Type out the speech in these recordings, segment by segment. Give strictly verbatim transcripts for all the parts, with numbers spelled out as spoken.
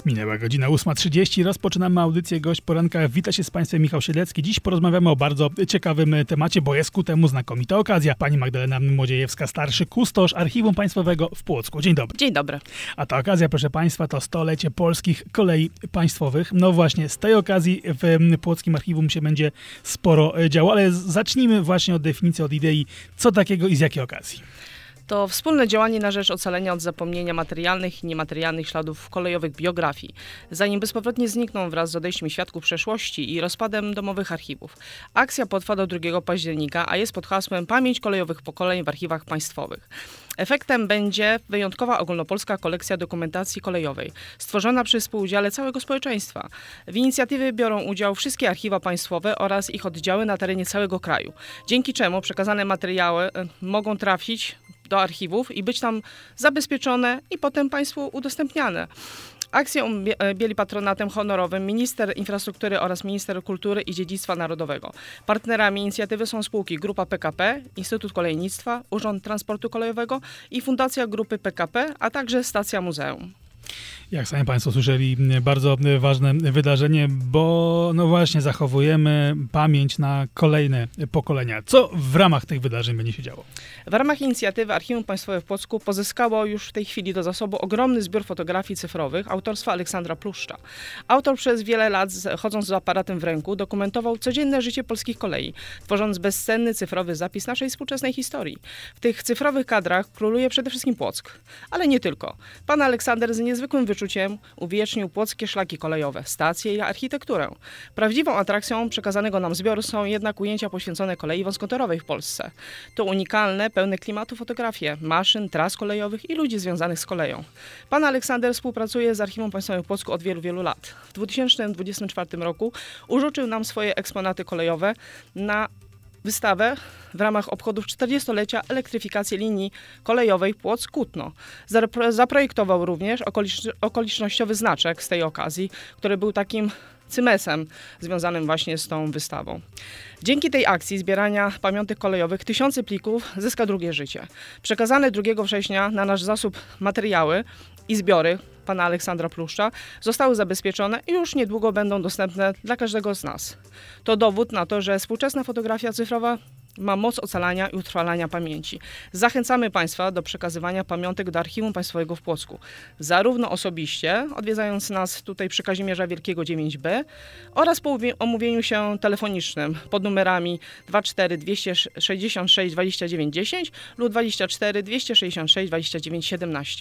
Minęła godzina ósma trzydzieści. Rozpoczynamy audycję Gość Poranka. Wita się z Państwem Michał Siedlecki. Dziś porozmawiamy o bardzo ciekawym temacie, bo jest ku temu znakomita okazja. Pani Magdalena Młodziejewska, starszy kustosz Archiwum Państwowego w Płocku. Dzień dobry. Dzień dobry. A ta okazja, proszę Państwa, to stolecie polskich kolei państwowych. No właśnie, z tej okazji w Płockim Archiwum się będzie sporo działo, ale zacznijmy właśnie od definicji, od idei, co takiego i z jakiej okazji. To wspólne działanie na rzecz ocalenia od zapomnienia materialnych i niematerialnych śladów kolejowych biografii, zanim bezpowrotnie znikną wraz z odejściem świadków przeszłości i rozpadem domowych archiwów. Akcja potrwa do drugiego października, a jest pod hasłem Pamięć kolejowych pokoleń w archiwach państwowych. Efektem będzie wyjątkowa ogólnopolska kolekcja dokumentacji kolejowej, stworzona przy współudziale całego społeczeństwa. W inicjatywie biorą udział wszystkie archiwa państwowe oraz ich oddziały na terenie całego kraju, dzięki czemu przekazane materiały mogą trafić do archiwów i być tam zabezpieczone i potem Państwu udostępniane. Akcję objęli patronatem honorowym minister infrastruktury oraz minister kultury i dziedzictwa narodowego. Partnerami inicjatywy są spółki Grupa P K P, Instytut Kolejnictwa, Urząd Transportu Kolejowego i Fundacja Grupy P K P, a także Stacja Muzeum. Jak sami Państwo słyszeli, bardzo ważne wydarzenie, bo no właśnie zachowujemy pamięć na kolejne pokolenia. Co w ramach tych wydarzeń będzie się działo? W ramach inicjatywy Archiwum Państwowe w Płocku pozyskało już w tej chwili do zasobu ogromny zbiór fotografii cyfrowych autorstwa Aleksandra Pluszcza. Autor przez wiele lat, chodząc z aparatem w ręku, dokumentował codzienne życie polskich kolei, tworząc bezcenny cyfrowy zapis naszej współczesnej historii. W tych cyfrowych kadrach króluje przede wszystkim Płock, ale nie tylko. Pan Aleksander z niezwykłym wyczuciem uwiecznił płockie szlaki kolejowe, stacje i architekturę. Prawdziwą atrakcją przekazanego nam zbioru są jednak ujęcia poświęcone kolei wąskotorowej w Polsce. To unikalne, pełne klimatu fotografie maszyn, tras kolejowych i ludzi związanych z koleją. Pan Aleksander współpracuje z Archiwum Państwowym w Płocku od wielu, wielu lat. W dwa tysiące dwudziestym czwartym roku użyczył nam swoje eksponaty kolejowe na wystawę w ramach obchodów czterdziestolecia elektryfikacji linii kolejowej Płock-Kutno. Zaprojektował również okolicz- okolicznościowy znaczek z tej okazji, który był takim cymesem związanym właśnie z tą wystawą. Dzięki tej akcji zbierania pamiątek kolejowych tysiące plików zyska drugie życie. Przekazane drugiego września na nasz zasób materiały i zbiory pana Aleksandra Pluszcza zostały zabezpieczone i już niedługo będą dostępne dla każdego z nas. To dowód na to, że współczesna fotografia cyfrowa ma moc ocalania i utrwalania pamięci. Zachęcamy Państwa do przekazywania pamiątek do Archiwum Państwowego w Płocku. Zarówno osobiście, odwiedzając nas tutaj przy Kazimierza Wielkiego dziewięć B oraz po omówieniu się telefonicznym pod numerami dwa cztery dwieście sześćdziesiąt sześć dwadzieścia dziewięć dziesięć lub dwadzieścia cztery dwieście sześćdziesiąt sześć dwadzieścia dziewięć siedemnaście.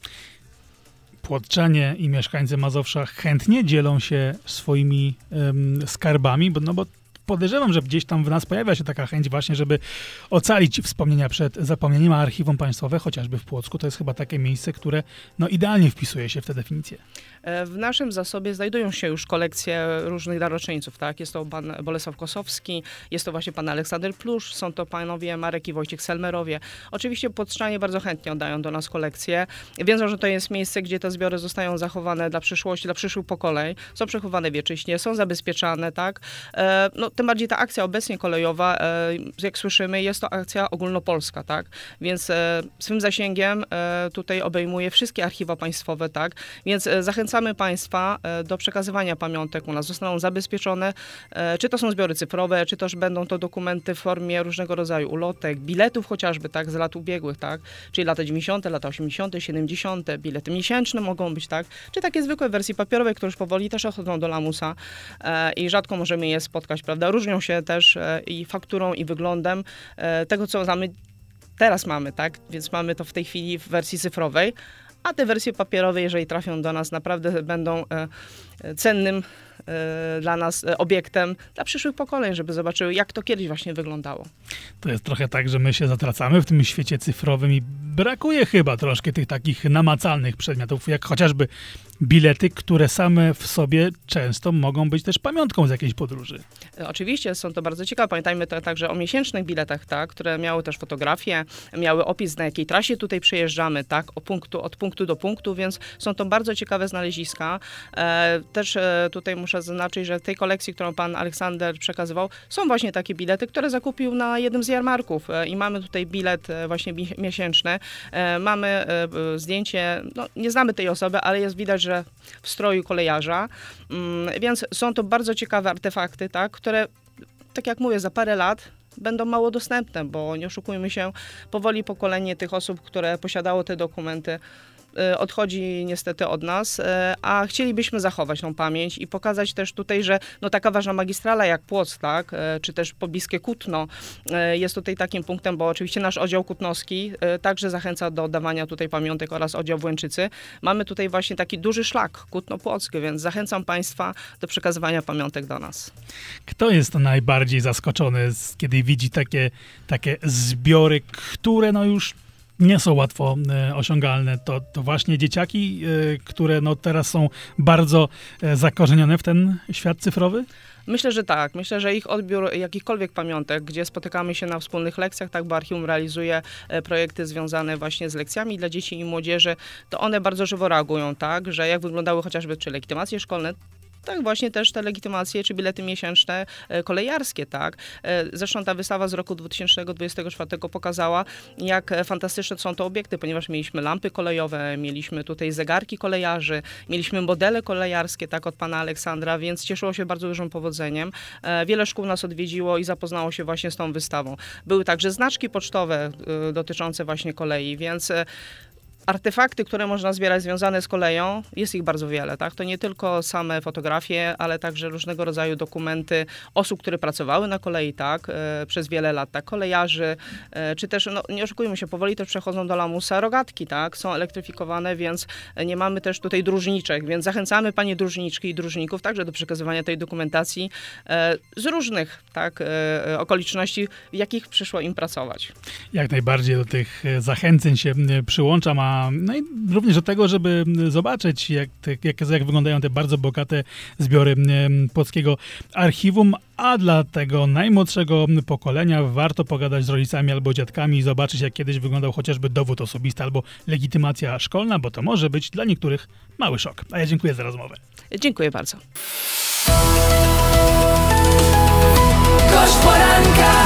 Płotczanie i mieszkańcy Mazowsza chętnie dzielą się swoimi um, skarbami, bo, no bo podejrzewam, że gdzieś tam w nas pojawia się taka chęć właśnie, żeby ocalić wspomnienia przed zapomnieniem, a Archiwum Państwowe, chociażby w Płocku, to jest chyba takie miejsce, które no, idealnie wpisuje się w tę definicję. W naszym zasobie znajdują się już kolekcje różnych darowczyńców, tak? Jest to pan Bolesław Kosowski, jest to właśnie pan Aleksander Pluszcz, są to panowie Marek i Wojciech Selmerowie. Oczywiście płotczanie bardzo chętnie oddają do nas kolekcje. Wiedzą, że to jest miejsce, gdzie te zbiory zostają zachowane dla przyszłości, dla przyszłych pokoleń, są przechowane wieczyśnie, są zabezpieczane, tak? E, no, tym bardziej ta akcja obecnie kolejowa, e, jak słyszymy, jest to akcja ogólnopolska, tak? Więc e, swym zasięgiem e, tutaj obejmuje wszystkie archiwa państwowe, tak? Więc e, zachęcamy Zachęcamy Państwa do przekazywania pamiątek u nas. Zostaną zabezpieczone, czy to są zbiory cyfrowe, czy też będą to dokumenty w formie różnego rodzaju ulotek, biletów chociażby, tak, z lat ubiegłych, tak, czyli lata dziewięćdziesiąte, lata osiemdziesiąte, siedemdziesiąte, bilety miesięczne mogą być, tak, czy takie zwykłe wersje papierowe, które już powoli też odchodzą do lamusa e, i rzadko możemy je spotkać, prawda. Różnią się też e, i fakturą, i wyglądem e, tego, co mamy, teraz mamy, tak, więc mamy to w tej chwili w wersji cyfrowej, a te wersje papierowe, jeżeli trafią do nas, naprawdę będą e, cennym e, dla nas e, obiektem dla przyszłych pokoleń, żeby zobaczyły, jak to kiedyś właśnie wyglądało. To jest trochę tak, że my się zatracamy w tym świecie cyfrowym i brakuje chyba troszkę tych takich namacalnych przedmiotów, jak chociażby bilety, które same w sobie często mogą być też pamiątką z jakiejś podróży. Oczywiście, są to bardzo ciekawe. Pamiętajmy to także o miesięcznych biletach, tak, które miały też fotografię, miały opis, na jakiej trasie tutaj przejeżdżamy, tak, o punktu, od punktu do punktu, więc są to bardzo ciekawe znaleziska. E, też e, tutaj muszę zaznaczyć, że w tej kolekcji, którą pan Aleksander przekazywał, są właśnie takie bilety, które zakupił na jednym z jarmarków e, i mamy tutaj bilet e, właśnie mi- miesięczny. E, mamy e, zdjęcie, no, nie znamy tej osoby, ale jest widać, że także w stroju kolejarza. Więc są to bardzo ciekawe artefakty, tak, które, tak jak mówię, za parę lat będą mało dostępne, bo nie oszukujmy się, powoli pokolenie tych osób, które posiadało te dokumenty, odchodzi niestety od nas, a chcielibyśmy zachować tą pamięć i pokazać też tutaj, że no taka ważna magistrala jak Płock, tak, czy też pobliskie Kutno jest tutaj takim punktem, bo oczywiście nasz oddział kutnowski także zachęca do oddawania tutaj pamiątek oraz oddział w Łęczycy. Mamy tutaj właśnie taki duży szlak Kutno-Płock, więc zachęcam Państwa do przekazywania pamiątek do nas. Kto jest najbardziej zaskoczony, kiedy widzi takie, takie zbiory, które no już nie są łatwo e, osiągalne? To, to właśnie dzieciaki, e, które no teraz są bardzo e, zakorzenione w ten świat cyfrowy? Myślę, że tak. Myślę, że ich odbiór jakichkolwiek pamiątek, gdzie spotykamy się na wspólnych lekcjach, tak, bo Archiwum realizuje projekty związane właśnie z lekcjami dla dzieci i młodzieży, to one bardzo żywo reagują, tak, że jak wyglądały chociażby czy legitymacje szkolne, tak właśnie też te legitymacje czy bilety miesięczne kolejarskie, tak. Zresztą ta wystawa z roku dwa tysiące dwudziestego czwartego pokazała, jak fantastyczne są to obiekty, ponieważ mieliśmy lampy kolejowe, mieliśmy tutaj zegarki kolejarzy, mieliśmy modele kolejarskie, tak, od pana Aleksandra, więc cieszyło się bardzo dużym powodzeniem. Wiele szkół nas odwiedziło i zapoznało się właśnie z tą wystawą. Były także znaczki pocztowe dotyczące właśnie kolei, więc artefakty, które można zbierać związane z koleją, jest ich bardzo wiele, tak? To nie tylko same fotografie, ale także różnego rodzaju dokumenty osób, które pracowały na kolei, tak? E, przez wiele lat, tak? Kolejarzy, e, czy też, no, nie oszukujmy się, powoli też przechodzą do lamusa rogatki, tak? Są elektryfikowane, więc nie mamy też tutaj dróżniczek, więc zachęcamy panie dróżniczki i dróżników także do przekazywania tej dokumentacji e, z różnych, tak? E, okoliczności, w jakich przyszło im pracować. Jak najbardziej do tych zachęceń się przyłączam, a no i również do tego, żeby zobaczyć, jak, jak, jak wyglądają te bardzo bogate zbiory Płockiego Archiwum, a dla tego najmłodszego pokolenia warto pogadać z rodzicami albo dziadkami i zobaczyć, jak kiedyś wyglądał chociażby dowód osobisty albo legitymacja szkolna, bo to może być dla niektórych mały szok. A ja dziękuję za rozmowę. Dziękuję bardzo. Gość poranka.